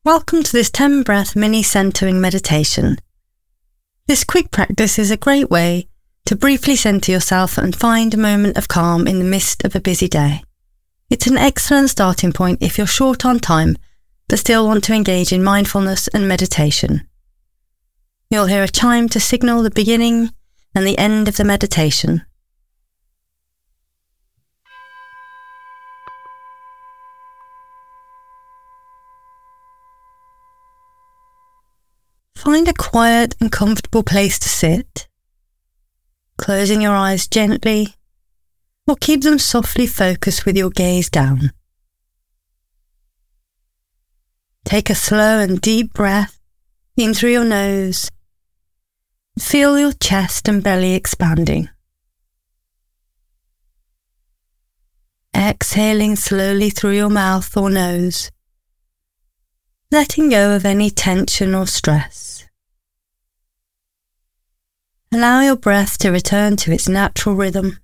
Welcome to this 10-breath mini centering meditation. This quick practice is a great way to briefly center yourself and find a moment of calm in the midst of a busy day. It's an excellent starting point if you're short on time but still want to engage in mindfulness and meditation. You'll hear a chime to signal the beginning and the end of the meditation. Find a quiet and comfortable place to sit, closing your eyes gently, or keep them softly focused with your gaze down. Take a slow and deep breath in through your nose. Feel your chest and belly expanding. Exhaling slowly through your mouth or nose, letting go of any tension or stress. Allow your breath to return to its natural rhythm.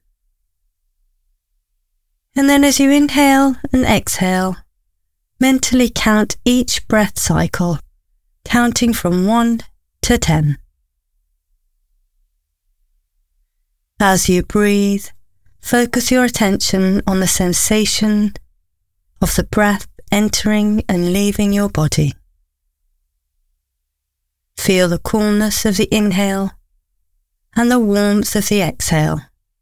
And then as you inhale and exhale, mentally count each breath cycle, counting from 1 to 10. As you breathe, focus your attention on the sensation of the breath entering and leaving your body. Feel the coolness of the inhale and the warmth of the exhale.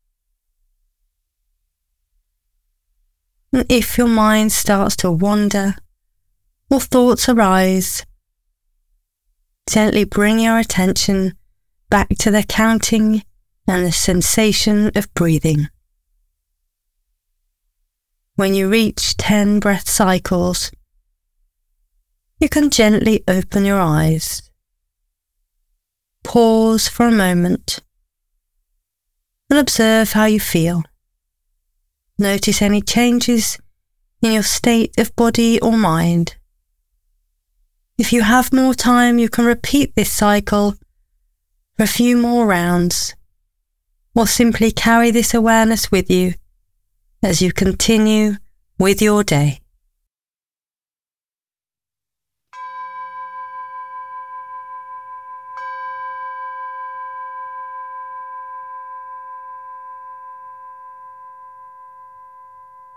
And if your mind starts to wander or thoughts arise, gently bring your attention back to the counting and the sensation of breathing. When you reach 10 breath cycles, you can gently open your eyes. Pause for a moment and observe how you feel. Notice any changes in your state of body or mind. If you have more time, you can repeat this cycle for a few more rounds, or simply carry this awareness with you as you continue with your day.